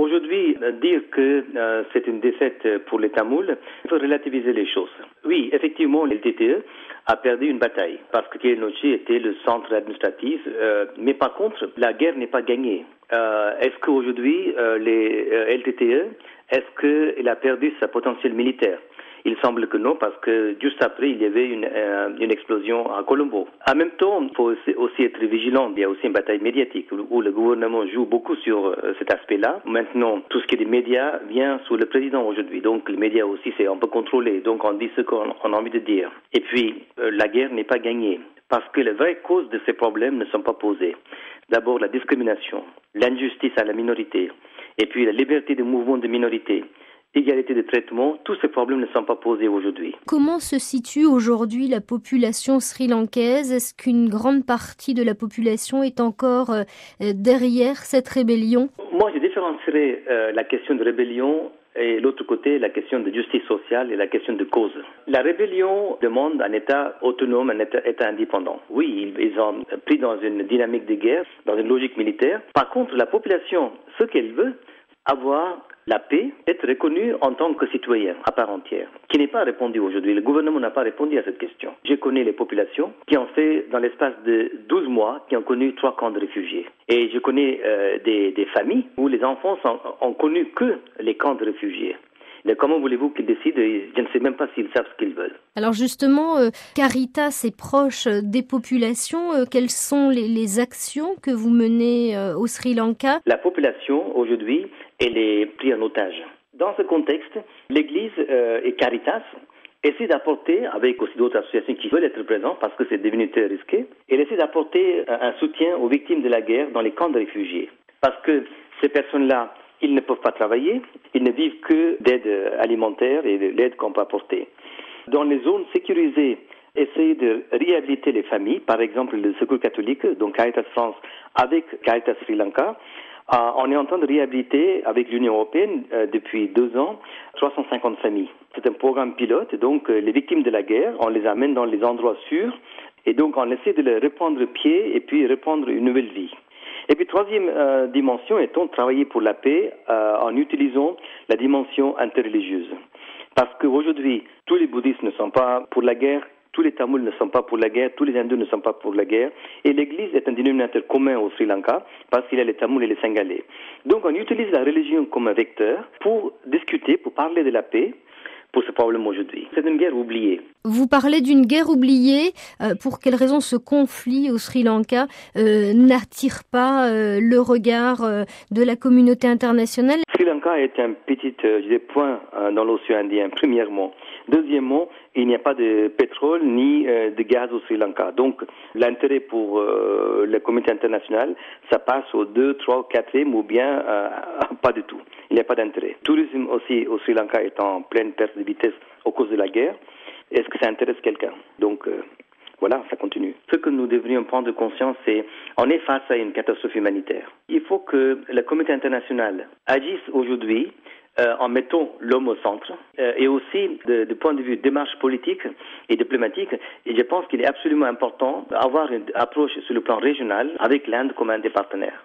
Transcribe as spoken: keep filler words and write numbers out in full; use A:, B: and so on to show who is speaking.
A: Aujourd'hui, dire que euh, c'est une défaite pour les Tamouls, il faut relativiser les choses. Oui, effectivement, le L T T E a perdu une bataille parce que Kilinochi était le centre administratif, euh, mais par contre, la guerre n'est pas gagnée. Euh, est-ce qu'aujourd'hui, euh, les euh, L T T E, est-ce qu'il a perdu sa potentiel militaire? Il semble que non, parce que juste après, il y avait une, euh, une explosion à Colombo. En même temps, il faut aussi, aussi être vigilant. Il y a aussi une bataille médiatique où, où le gouvernement joue beaucoup sur euh, cet aspect-là. Maintenant, tout ce qui est des médias vient sous le président aujourd'hui. Donc, les médias aussi, c'est un peu contrôlé. Donc, on dit ce qu'on on a envie de dire. Et puis, euh, la guerre n'est pas gagnée. Parce que les vraies causes de ces problèmes ne sont pas posées. D'abord, la discrimination, l'injustice à la minorité, et puis la liberté de mouvement de minorité. Égalité de traitement, tous ces problèmes ne sont pas posés aujourd'hui.
B: Comment se situe aujourd'hui la population sri-lankaise? Est-ce qu'une grande partie de la population est encore euh, derrière cette rébellion?
A: Moi, je différencierais euh, la question de rébellion et l'autre côté, la question de justice sociale et la question de cause. La rébellion demande un État autonome, un État, État indépendant. Oui, ils, ils ont pris dans une dynamique de guerre, dans une logique militaire. Par contre, la population, ce qu'elle veut, avoir la paix, être reconnue en tant que citoyen à part entière, qui n'est pas répondu aujourd'hui. Le gouvernement n'a pas répondu à cette question. Je connais les populations qui ont fait, dans l'espace de douze mois, qui ont connu trois camps de réfugiés. Et je connais euh, des, des familles où les enfants sont, ont connu que les camps de réfugiés. Mais comment voulez-vous qu'ils décident? Je ne sais même pas s'ils savent ce qu'ils veulent.
B: Alors justement, euh, Caritas est proche des populations. Euh, quelles sont les, les actions que vous menez euh, au Sri Lanka?
A: La population, aujourd'hui, elle est prise en otage. Dans ce contexte, l'Église euh, et Caritas essaient d'apporter, avec aussi d'autres associations qui veulent être présentes parce que c'est devenu très risqué, elle essaie d'apporter un soutien aux victimes de la guerre dans les camps de réfugiés. Parce que ces personnes-là, ils ne peuvent pas travailler, ils ne vivent que d'aide alimentaire et de l'aide qu'on peut apporter. Dans les zones sécurisées, essayer de réhabiliter les familles, par exemple le Secours catholique, donc Caritas France avec Caritas Sri Lanka, euh, on est en train de réhabiliter avec l'Union européenne euh, depuis deux ans trois cent cinquante familles. C'est un programme pilote, donc euh, les victimes de la guerre, on les amène dans les endroits sûrs et donc on essaie de les reprendre pied et puis reprendre une nouvelle vie. Et puis, troisième euh, dimension étant de travailler pour la paix euh, en utilisant la dimension interreligieuse. Parce qu'aujourd'hui, tous les bouddhistes ne sont pas pour la guerre, tous les Tamouls ne sont pas pour la guerre, tous les hindous ne sont pas pour la guerre. Et l'Église est un dénominateur commun au Sri Lanka parce qu'il y a les Tamouls et les Singalais. Donc, on utilise la religion comme un vecteur pour discuter, pour parler de la paix, pour ce problème aujourd'hui. C'est une guerre oubliée.
B: Vous parlez d'une guerre oubliée. Euh, pour quelle raison ce conflit au Sri Lanka euh, n'attire pas euh, le regard euh, de la communauté internationale?
A: Sri Lanka est un petit euh, je dirais, point euh, dans l'océan Indien, premièrement. Deuxièmement, il n'y a pas de pétrole ni euh, de gaz au Sri Lanka. Donc, l'intérêt pour euh, la communauté internationale, ça passe au deux, trois, quatrième ou bien euh, pas du tout. Il n'y a pas d'intérêt. Le tourisme aussi au Sri Lanka est en pleine perte de vitesse à cause de la guerre. Est-ce que ça intéresse quelqu'un? Donc, euh, voilà, ça continue. Ce que nous devrions prendre conscience, c'est on est face à une catastrophe humanitaire. Il faut que la communauté internationale agisse aujourd'hui euh, en mettant l'homme au centre euh, et aussi de, de point de vue démarche politique et diplomatique. Et je pense qu'il est absolument important d'avoir une approche sur le plan régional avec l'Inde comme un des partenaires.